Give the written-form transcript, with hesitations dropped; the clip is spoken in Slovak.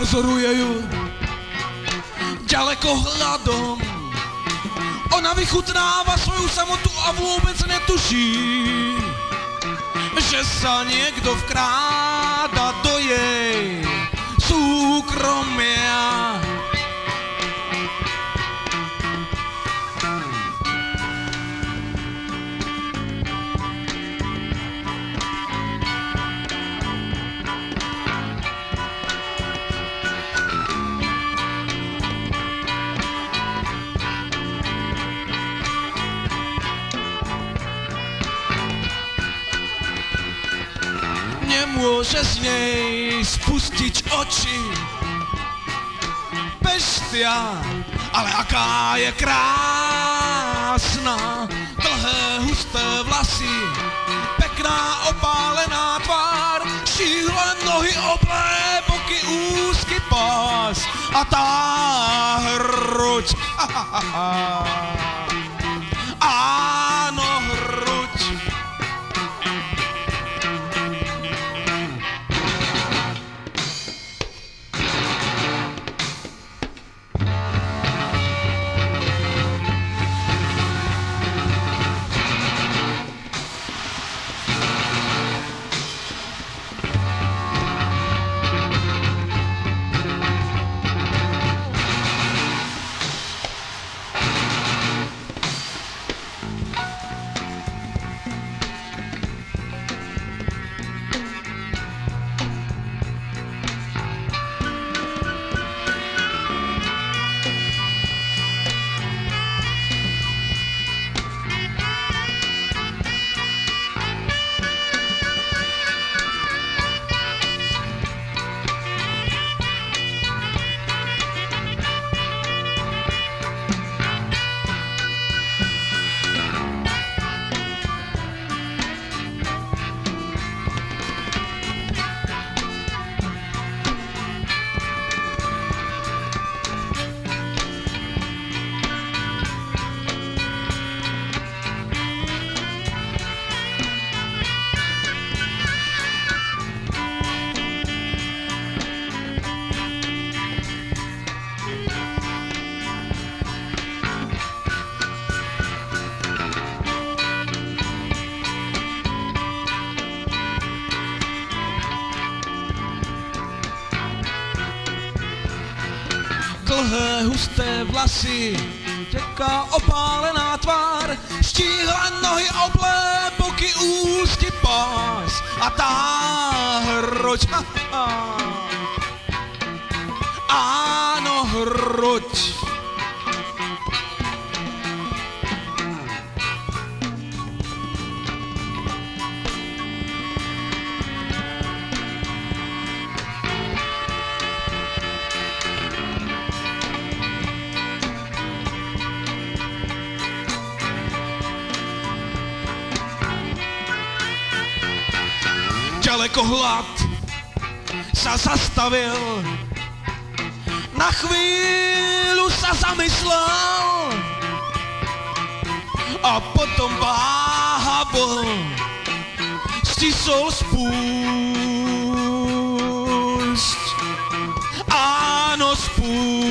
pozoruje ju ďalekohľadom. Ona vychutnáva svoju samotu a vôbec netuší, že sa niekto vkráda do jej súkromia. Nemôže z nej spustiť oči bestia, ale aká je krásna. Dlhé, husté vlasy, pekná opálená tvár, štíhle nohy, oblé boky, úzky pás a tá hruď. Áno, hruď. Dlhé, husté vlasy, teká opálená tvár, štíhle nohy, oblé boky, úzky pás a tá hruď. Áno, hruď. Ďalekohľad sa zastavil, na chvíľu sa zamyslel a potom váhavo stisol spúšť. Áno, spúšť.